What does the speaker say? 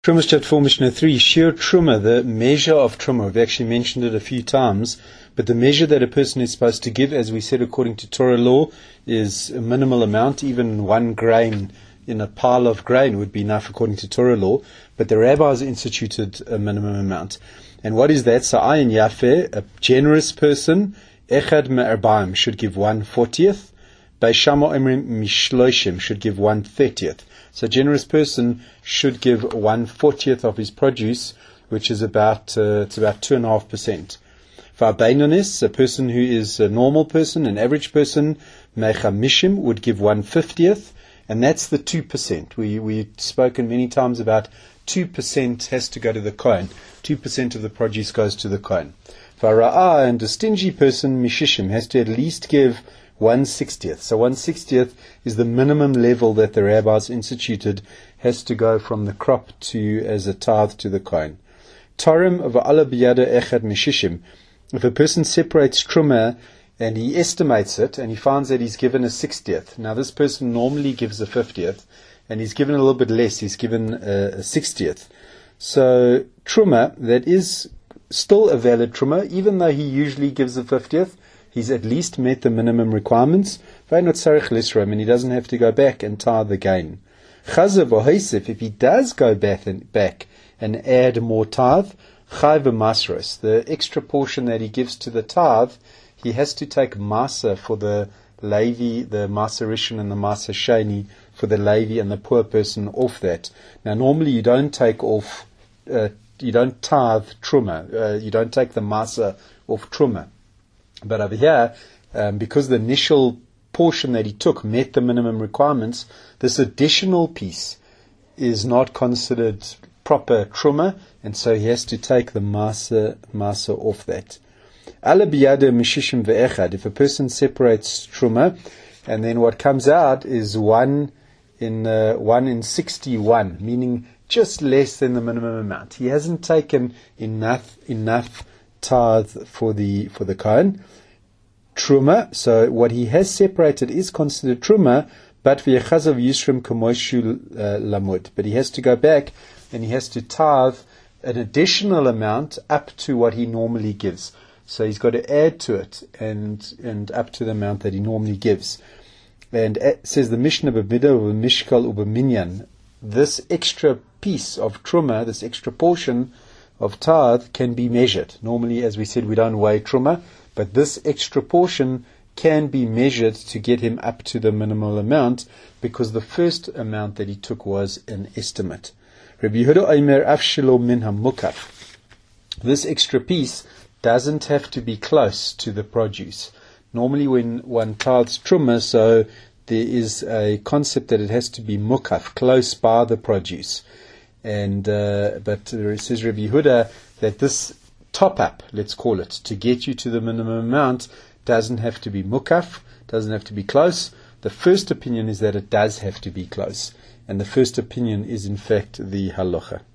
Truma chapter 4, Mishnah 3, Shir Truma, the measure of Truma. We've actually mentioned it a few times, but the measure that a person is supposed to give, as we said according to Torah law, is a minimal amount. Even 1 grain in a pile of grain would be enough according to Torah law, but the rabbis instituted a minimum amount. And what is that? So Ayin Yafeh, a generous person, Echad Me'arbaim, should give 1/40th. Beishamo Emrim Mishloshim should give 1/30th. So a generous person should give 1/40th of his produce, which is about 2.5%. For Beinonis, a person who is a normal person, an average person, Mechamishim would give 1/50th, and that's the 2%. We've spoken many times about 2% has to go to the Kohen. 2% of the produce goes to the Kohen. For Ra'ah, and a stingy person, Mishishim, has to at least give 1/60th. So 1/60th is the minimum level that the rabbis instituted, has to go from the crop to as a tithe to the Kohen. Tarim v'ala biyada echad mishishim. If a person separates truma and he estimates it and he finds that he's given a 60th. Now this person normally gives a 50th and he's given a little bit less. He's given a 60th. So truma, that is still a valid truma, even though he usually gives a 50th. He's at least met the minimum requirements. And he doesn't have to go back and tithe the gain. If he does go back and add more tithe, the extra portion that he gives to the tithe, he has to take masa for the Levi, the Masa Rishon and the Masa Sheni, for the Levi and the poor person off that. Now normally you don't take off, you don't tithe truma, you don't take the masa off truma. But over here, because the initial portion that he took met the minimum requirements, this additional piece is not considered proper truma, and so he has to take the masa off that. Ala biyada mishishim ve'echad. If a person separates truma, and then what comes out is 1 in 61, meaning just less than the minimum amount. He hasn't taken enough tithe for the Kohen. Truma, so what he has separated is considered truma, but v'yechazav yisrim kamoishu lamud. But he has to go back and he has to tithe an additional amount up to what he normally gives. So he's got to add to it and up to the amount that he normally gives. And it says the Mishnah b'midah u'b'mishkal u'b'minyan. This extra piece of truma, this extra portion of tithe, can be measured. Normally, as we said, we don't weigh truma, but this extra portion can be measured to get him up to the minimal amount, because the first amount that he took was an estimate. Rabbi Yehuda Omer afshelo min hamukaf. This extra piece doesn't have to be close to the produce. Normally when one tithes truma, so there is a concept that it has to be mukaf, close by the produce. And but it says Rabbi Yehuda that this top up, let's call it, to get you to the minimum amount, doesn't have to be mukaf, doesn't have to be close. The first opinion is that it does have to be close, and the first opinion is in fact the halacha.